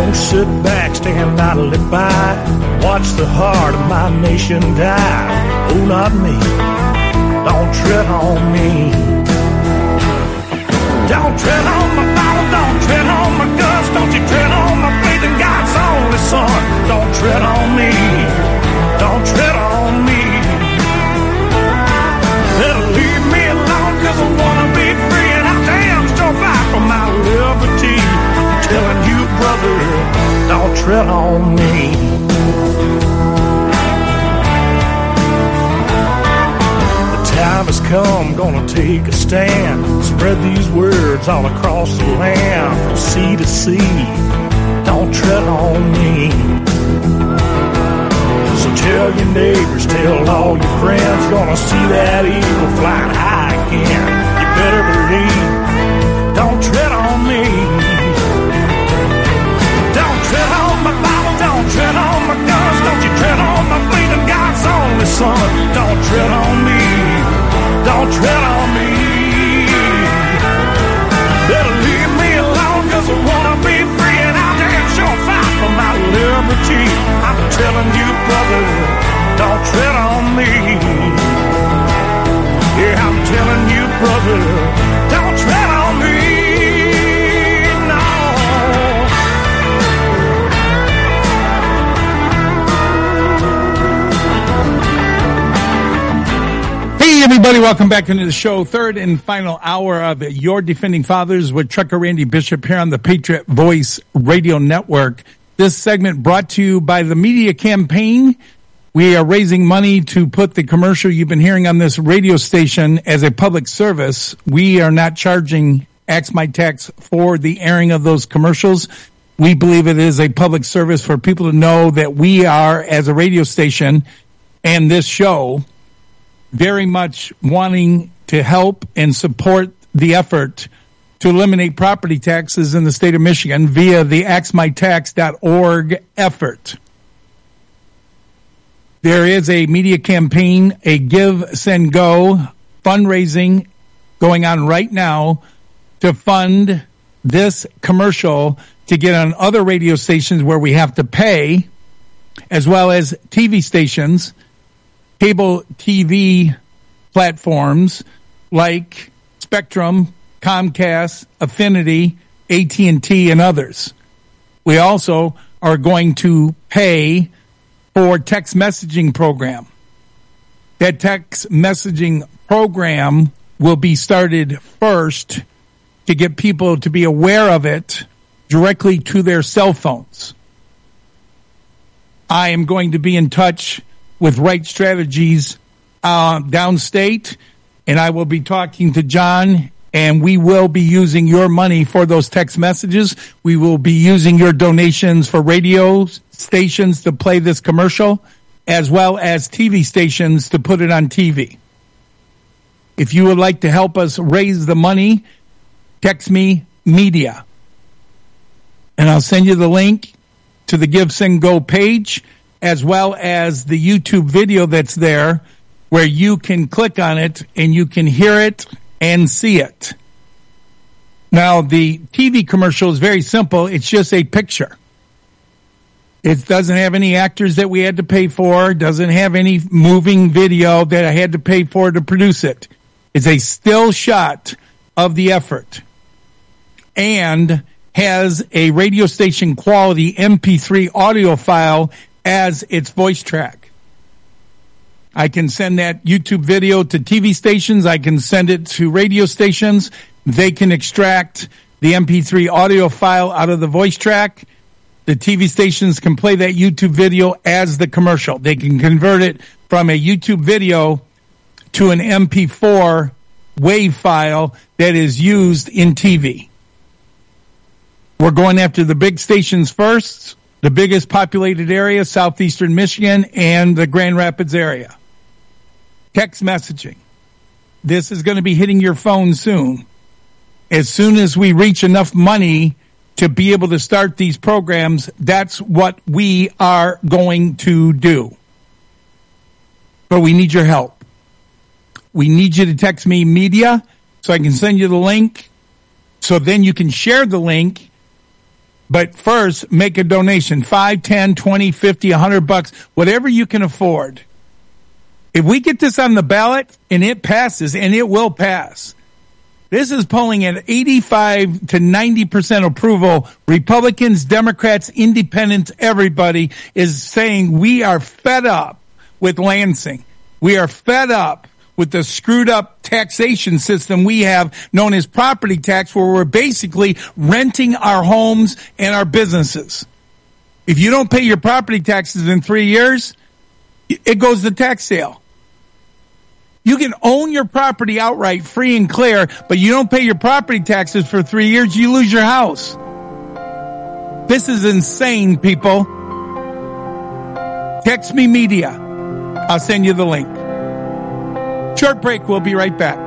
Don't sit back, stand idly by. Watch the heart of my nation die. Oh, not me. Don't tread on me. Don't tread on my Bible. Don't tread on my guts. Don't you tread on my faith in God's only Son. Don't tread on me. Don't tread on me. Better leave me alone, 'cause I wanna be free, and I damn sure fight for my liberty. I'm telling you, brother, don't tread on me. The time has come, gonna take a stand. Spread these words all across the land, from sea to sea. Don't tread on me. So tell your neighbors, tell all your friends, gonna see that eagle flying high again. You better believe, don't tread on me. Don't tread on my Bible, don't tread on my guns, don't you tread on my faith in God's only Son. Don't tread on me, don't tread on me. Better leave me alone, 'cause I wanna be free, and I'll damn sure fight for my liberty. I'm telling you, brother, don't tread on me. Yeah, I'm telling you, brother, don't tread on me. No. Hey, everybody, welcome back into the show. Third and final hour of Your Defending Fathers with Trucker Randy Bishop here on the Patriot Voice Radio Network. This segment brought to you by the Media Campaign. We are raising money to put the commercial you've been hearing on this radio station as a public service. We are not charging Axe My Tax for the airing of those commercials. We believe it is a public service for people to know that we are, as a radio station and this show, very much wanting to help and support the effort to eliminate property taxes in the state of Michigan via the axemytax.org effort. There is a media campaign, a Give, Send, Go fundraising going on right now to fund this commercial to get on other radio stations where we have to pay, as well as TV stations, cable TV platforms like Spectrum, Comcast, Affinity, AT&T, and others. We also are going to pay for text messaging program. That text messaging program will be started first to get people to be aware of it directly to their cell phones. I am going to be in touch with Right Strategies downstate, and I will be talking to John, and we will be using your money for those text messages. We will be using your donations for radio stations to play this commercial, as well as TV stations to put it on TV. If you would like to help us raise the money, text me media, and I'll send you the link to the Give, Send, Go page, as well as the YouTube video that's there, where you can click on it and you can hear it and see it. Now, the TV commercial is very simple. It's just a picture. It doesn't have any actors that we had to pay for, doesn't have any moving video that I had to pay for to produce it. It's a still shot of the effort and has a radio station quality MP3 audio file as its voice track. I can send that YouTube video to TV stations. I can send it to radio stations. They can extract the MP3 audio file out of the voice track. The TV stations can play that YouTube video as the commercial. They can convert it from a YouTube video to an MP4 WAV file that is used in TV. We're going after the big stations first, the biggest populated area, southeastern Michigan, and the Grand Rapids area. Text messaging. This is going to be hitting your phone soon. As soon as we reach enough money to be able to start these programs, that's what we are going to do. But we need your help. We need you to text me media so I can send you the link, so then you can share the link But first, make a donation, 5, 10, 20, 50, $100, whatever you can afford. If we get this on the ballot and it passes, and it will pass, this is polling at 85 to 90% approval. Republicans, Democrats, Independents, everybody is saying we are fed up with Lansing. We are fed up with the screwed up taxation system we have known as property tax, where we're basically renting our homes and our businesses. If you don't pay your property taxes in 3 years, it goes to tax sale. You can own your property outright, free and clear, but you don't pay your property taxes for 3 years, you lose your house. This is insane, people. Text me media. I'll send you the link. Short break. We'll be right back.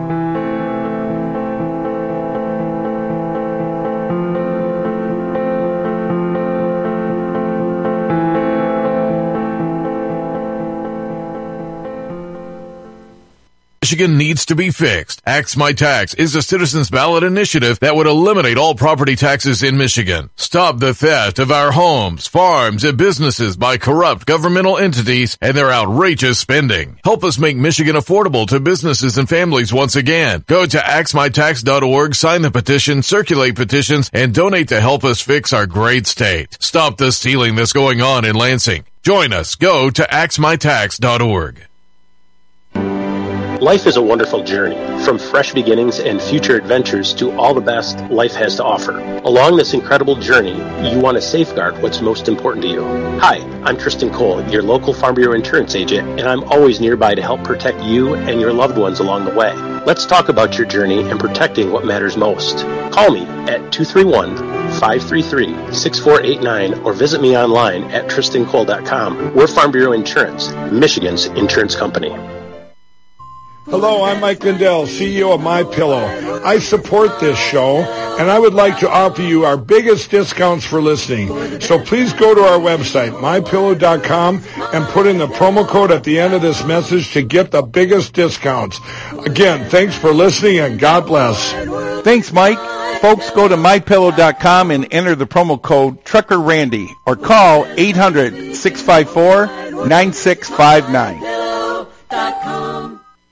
Michigan needs to be fixed. Axe My Tax is a citizens ballot initiative that would eliminate all property taxes in Michigan. Stop the theft of our homes, farms, and businesses by corrupt governmental entities and their outrageous spending. Help us make Michigan affordable to businesses and families once again. Go to axmytax.org, sign the petition, circulate petitions, and donate to help us fix our great state. Stop the stealing that's going on in Lansing. Join us. Go to axmytax.org. Life is a wonderful journey, from fresh beginnings and future adventures to all the best life has to offer. Along this incredible journey, you want to safeguard what's most important to you. Hi, I'm Tristan Cole, your local Farm Bureau insurance agent, and I'm always nearby to help protect you and your loved ones along the way. Let's talk about your journey and protecting what matters most. Call me at 231-533-6489 or visit me online at tristancole.com. We're Farm Bureau Insurance, Michigan's insurance company. Hello, I'm Mike Lindell, CEO of MyPillow. I support this show, and I would like to offer you our biggest discounts for listening. So please go to our website, MyPillow.com, and put in the promo code at the end of this message to get the biggest discounts. Again, thanks for listening, and God bless. Thanks, Mike. Folks, go to MyPillow.com and enter the promo code Trucker Randy or call 800-654-9659.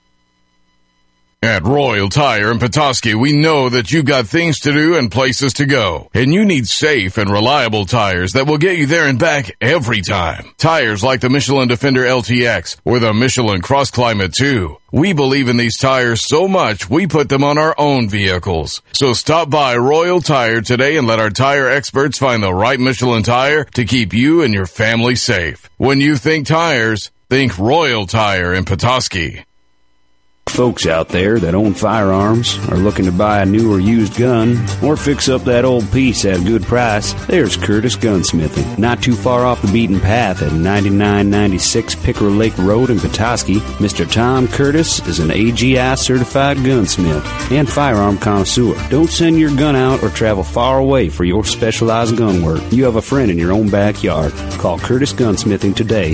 At Royal Tire in Petoskey, we know that you got things to do and places to go, and you need safe and reliable tires that will get you there and back every time. Tires like the Michelin Defender LTX or the Michelin Cross Climate 2. We believe in these tires so much, we put them on our own vehicles. So stop by Royal Tire today and let our tire experts find the right Michelin tire to keep you and your family safe. When you think tires, think Royal Tire in Petoskey. Folks out there that own firearms are looking to buy a new or used gun or fix up that old piece at a good price, there's Curtis Gunsmithing. Not too far off the beaten path at 9996 Pickerel Lake Road in Petoskey, Mr. Tom Curtis is an AGI certified gunsmith and firearm connoisseur. Don't send your gun out or travel far away for your specialized gun work. You have a friend in your own backyard. Call Curtis Gunsmithing today,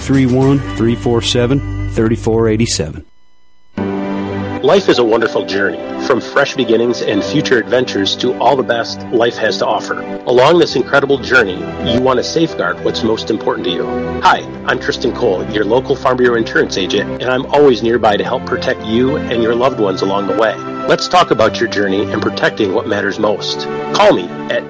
231-347-3487. Life is a wonderful journey, from fresh beginnings and future adventures to all the best life has to offer. Along this incredible journey, you want to safeguard what's most important to you. Hi, I'm Tristan Cole, your local Farm Bureau insurance agent, and I'm always nearby to help protect you and your loved ones along the way. Let's talk about your journey and protecting what matters most. Call me at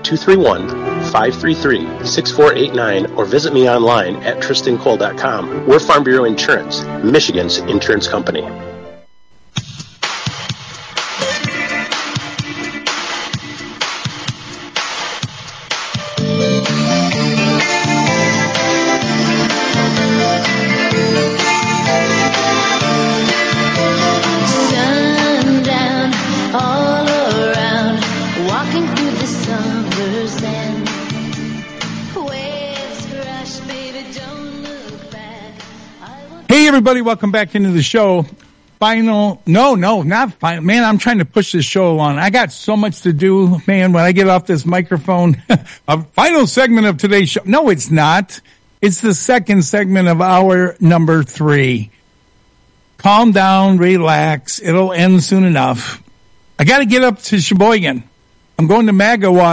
231-533-6489 or visit me online at tristancole.com. We're Farm Bureau Insurance, Michigan's insurance company. Everybody, welcome back into the show. Not final. Man, I'm trying to push this show along. I got so much to do, man, when I get off this microphone. A final segment of today's show. No, it's not. It's the second segment of hour number 3. Calm down, relax. It'll end soon enough. I got to get up to Sheboygan. I'm going to MAGA Water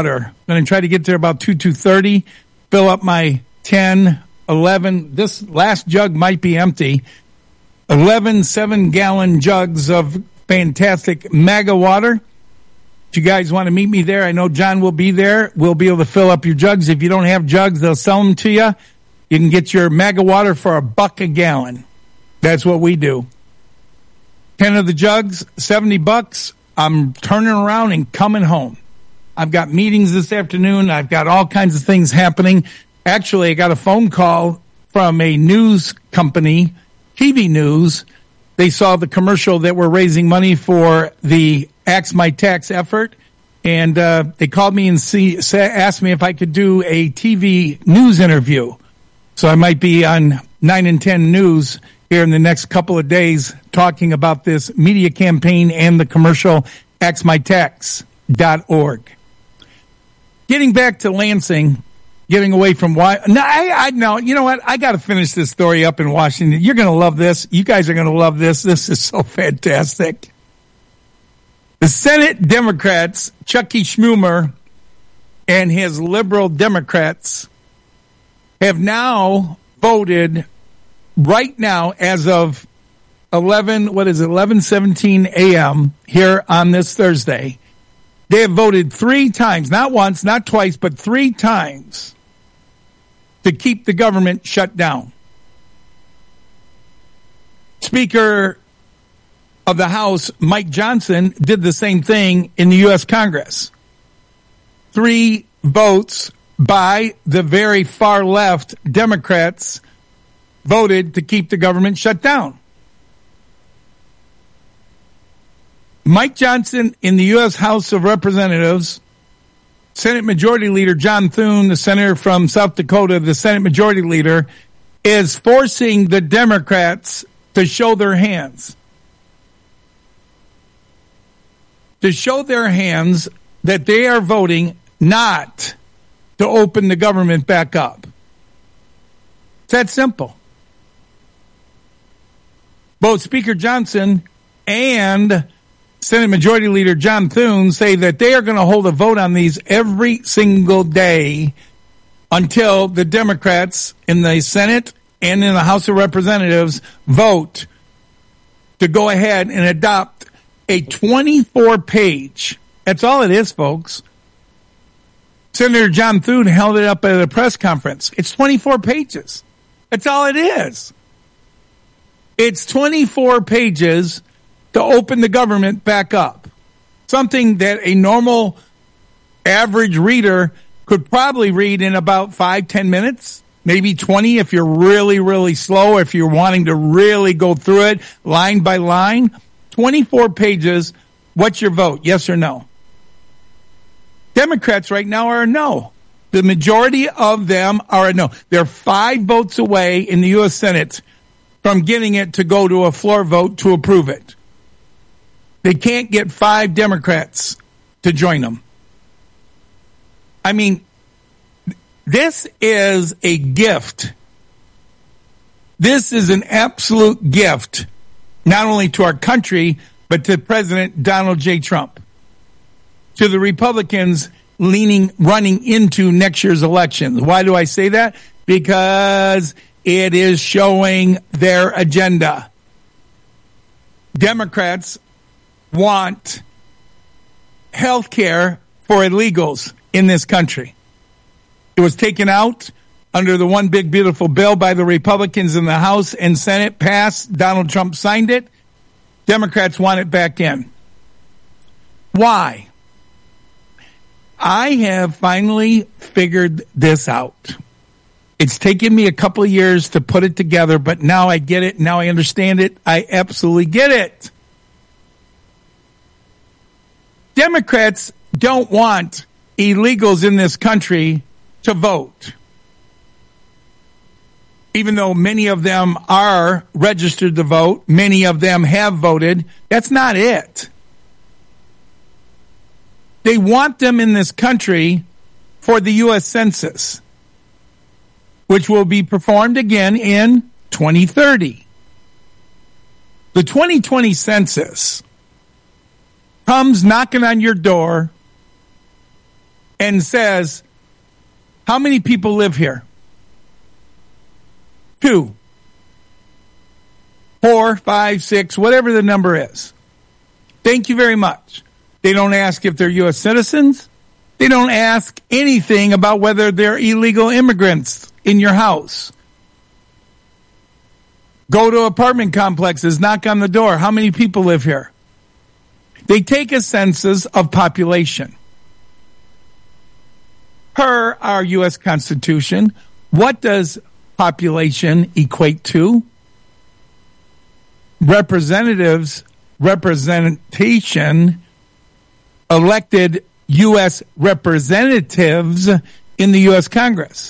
I'm going to try to get there about 2:30, fill up my 10, 11. This last jug might be empty. 11 7-gallon jugs of fantastic MAGA water. If you guys want to meet me there, I know John will be there. We'll be able to fill up your jugs. If you don't have jugs, they'll sell them to you. You can get your MAGA water for $1 a gallon. That's what we do. 10 of the jugs, $70. I'm turning around and coming home. I've got meetings this afternoon. I've got all kinds of things happening. Actually, I got a phone call from a news company, TV News. They saw the commercial that we're raising money for the Axe My Tax effort, and they called me and asked me if I could do a TV news interview. So I might be on 9 and 10 News here in the next couple of days talking about this media campaign and the commercial axemytax.org. Getting back to Lansing, getting away from why. No, you know what? I got to finish this story up in Washington. You're going to love this. You guys are going to love this. This is so fantastic. The Senate Democrats, Chucky Schumer and his liberal Democrats, have now voted right now as of 11:17 a.m. here on this Thursday. They have voted 3 times, not once, not twice, but 3 times to keep the government shut down. Speaker of the House, Mike Johnson, did the same thing in the U.S. Congress. 3 votes by the very far left Democrats voted to keep the government shut down. Mike Johnson in the U.S. House of Representatives, Senate Majority Leader John Thune, the senator from South Dakota, the Senate Majority Leader, is forcing the Democrats to show their hands. To show their hands that they are voting not to open the government back up. It's that simple. Both Speaker Johnson and Senate Majority Leader John Thune say that they are going to hold a vote on these every single day until the Democrats in the Senate and in the House of Representatives vote to go ahead and adopt a 24-page, that's all it is, folks. Senator John Thune held it up at a press conference. It's 24 pages. That's all it is. It's 24 pages to open the government back up. Something that a normal average reader could probably read in about 5-10 minutes, maybe 20 if you're really, really slow, if you're wanting to really go through it line by line. 24 pages. What's your vote? Yes or no? Democrats right now are a no. The majority of them are a no. They're 5 votes away in the U.S. Senate from getting it to go to a floor vote to approve it. They can't get 5 Democrats to join them. I mean, this is a gift. This is an absolute gift, not only to our country, but to President Donald J. Trump, to the Republicans running into next year's elections. Why do I say that? Because it is showing their agenda. Democrats want health care for illegals in this country. It was taken out under the one big beautiful bill by the Republicans in the House and Senate, passed. Donald Trump signed it. Democrats want it back in. Why? I have finally figured this out. It's taken me a couple of years to put it together, but now I get it. Now I understand it. I absolutely get it. Democrats don't want illegals in this country to vote. Even though many of them are registered to vote, many of them have voted, that's not it. They want them in this country for the U.S. Census, which will be performed again in 2030. The 2020 census comes knocking on your door and says, how many people live here? 2, 4, 5, 6, whatever the number is. Thank you very much. They don't ask if they're U.S. citizens. They don't ask anything about whether they're illegal immigrants in your house. Go to apartment complexes, knock on the door. How many people live here? They take a census of population. Per our U.S. Constitution, what does population equate to? Representation, elected U.S. representatives in the U.S. Congress.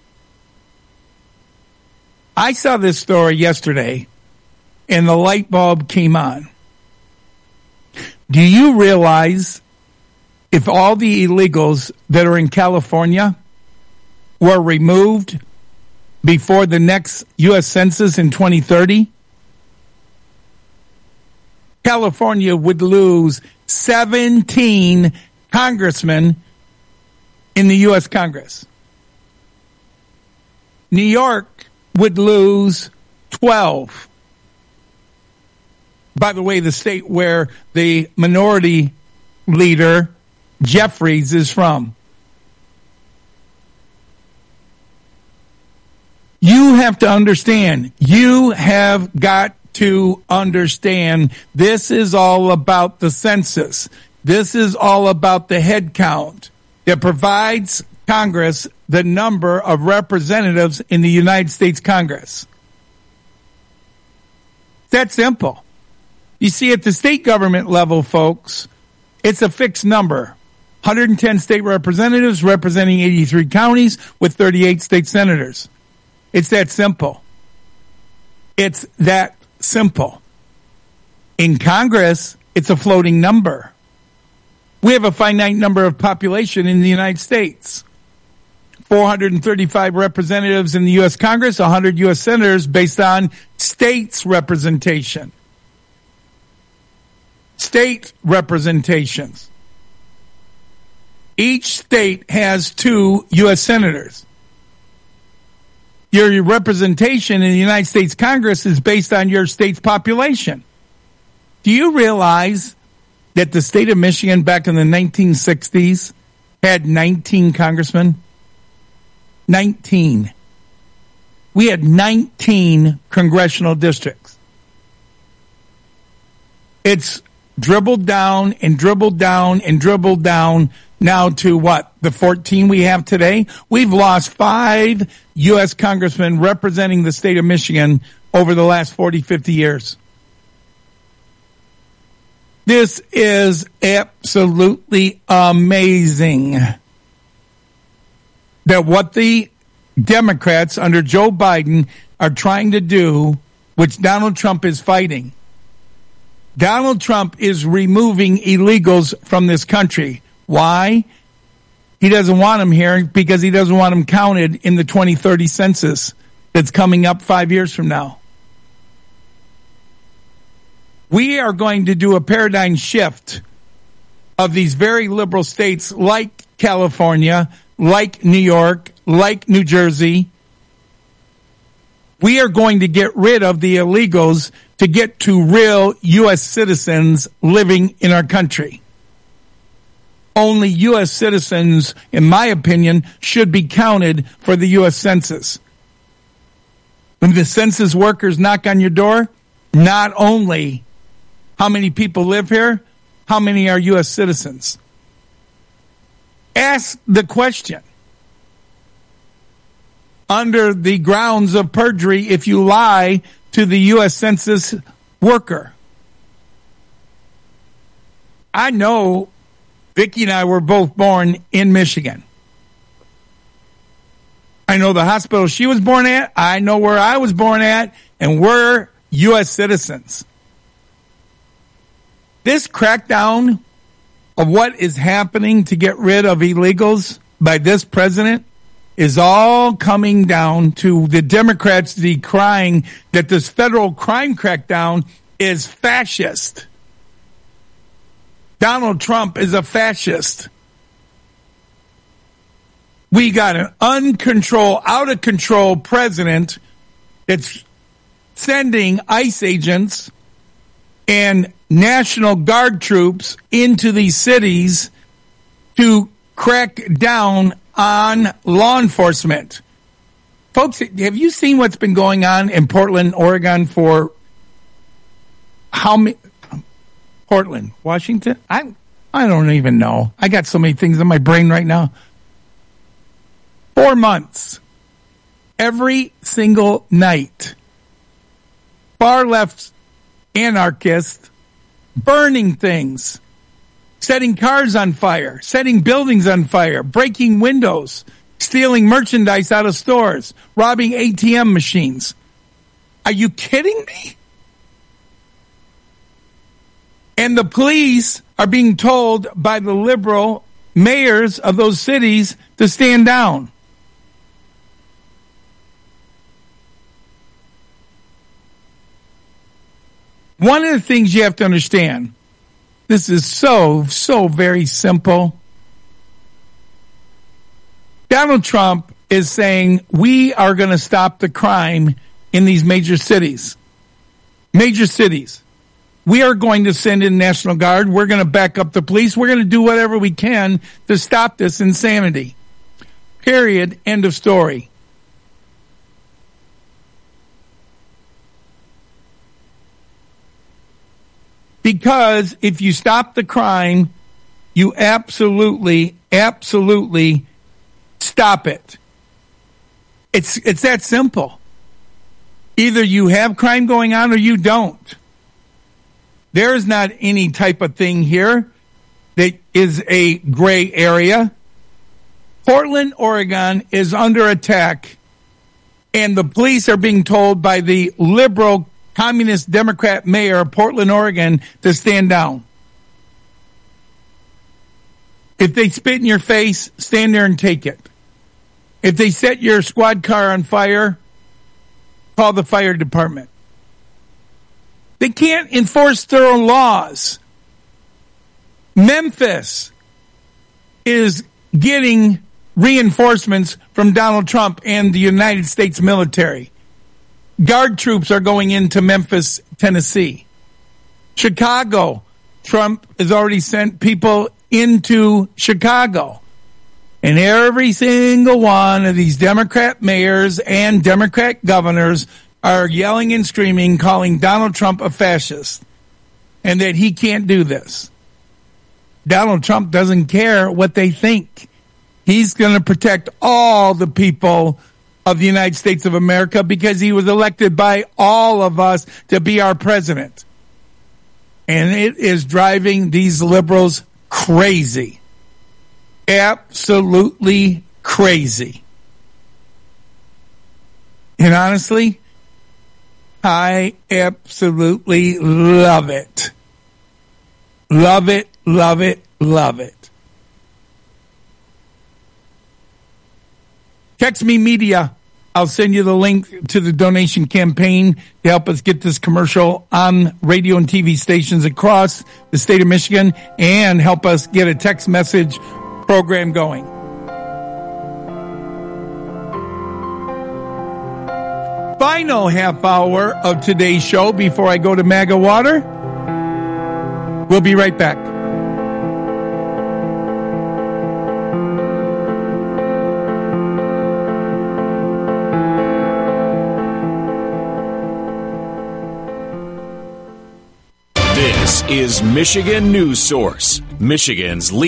I saw this story yesterday, and the light bulb came on. Do you realize if all the illegals that are in California were removed before the next U.S. Census in 2030, California would lose 17 congressmen in the U.S. Congress. New York would lose 12. By the way, the state where the minority leader, Jeffries, is from. You have to understand. You have got to understand this is all about the census. This is all about the head count that provides Congress the number of representatives in the United States Congress. That's simple. You see, at the state government level, folks, it's a fixed number. 110 state representatives representing 83 counties with 38 state senators. It's that simple. It's that simple. In Congress, it's a floating number. We have a finite number of population in the United States. 435 representatives in the U.S. Congress, 100 U.S. senators based on states representation. State representations. Each state has 2 U.S. senators. Your representation in the United States Congress is based on your state's population. Do you realize that the state of Michigan back in the 1960s had 19 congressmen? 19. We had 19 congressional districts. It's dribbled down and dribbled down and dribbled down now to what? The 14 we have today? We've lost 5 U.S. congressmen representing the state of Michigan over the last 40, 50 years. This is absolutely amazing that what the Democrats under Joe Biden are trying to do, which Donald Trump is fighting. Donald Trump is removing illegals from this country. Why? He doesn't want them here because he doesn't want them counted in the 2030 census that's coming up 5 years from now. We are going to do a paradigm shift of these very liberal states like California, like New York, like New Jersey. We are going to get rid of the illegals to get to real U.S. citizens living in our country. Only U.S. citizens, in my opinion, should be counted for the U.S. Census. When the census workers knock on your door, not only how many people live here, how many are U.S. citizens? Ask the question. Under the grounds of perjury, if you lie to the U.S. Census worker. I know Vicki and I were both born in Michigan. I know the hospital she was born at. I know where I was born at. And we're U.S. citizens. This crackdown of what is happening to get rid of illegals by this president is all coming down to the Democrats decrying that this federal crime crackdown is fascist. Donald Trump is a fascist. We got an out of control president that's sending ICE agents and National Guard troops into these cities to crack down on law enforcement. Folks, have you seen what's been going on in Portland, Oregon for how many? Portland, Washington? I don't even know. I got so many things in my brain right now. 4 months. Every single night. Far left anarchists burning things, setting cars on fire, setting buildings on fire, breaking windows, stealing merchandise out of stores, robbing ATM machines. Are you kidding me? And the police are being told by the liberal mayors of those cities to stand down. One of the things you have to understand, this is so very simple. Donald Trump is saying we are going to stop the crime in these major cities. Major cities. We are going to send in National Guard. We're going to back up the police. We're going to do whatever we can to stop this insanity. Period. End of story. Because if you stop the crime, you absolutely stop it. It's that simple. Either you have crime going on or you don't. There is not any type of thing here that is a gray area. Portland, Oregon is under attack, and the police are being told by the liberal Communist Democrat mayor of Portland, Oregon, to stand down. If they spit in your face, stand there and take it. If they set your squad car on fire, call the fire department. They can't enforce their own laws. Memphis is getting reinforcements from Donald Trump and the United States military. Guard troops are going into Memphis, Tennessee. Chicago, Trump has already sent people into Chicago. And every single one of these Democrat mayors and Democrat governors are yelling and screaming, calling Donald Trump a fascist, and that he can't do this. Donald Trump doesn't care what they think. He's going to protect all the people of the United States of America because he was elected by all of us to be our president. And it is driving these liberals crazy. Absolutely crazy. And honestly, I absolutely love it. Love it, love it, love it. Text me media. I'll send you the link to the donation campaign to help us get this commercial on radio and TV stations across the state of Michigan and help us get a text message program going. Final half hour of today's show before I go to MAGA Water. We'll be right back. This is Michigan News Source, Michigan's lead.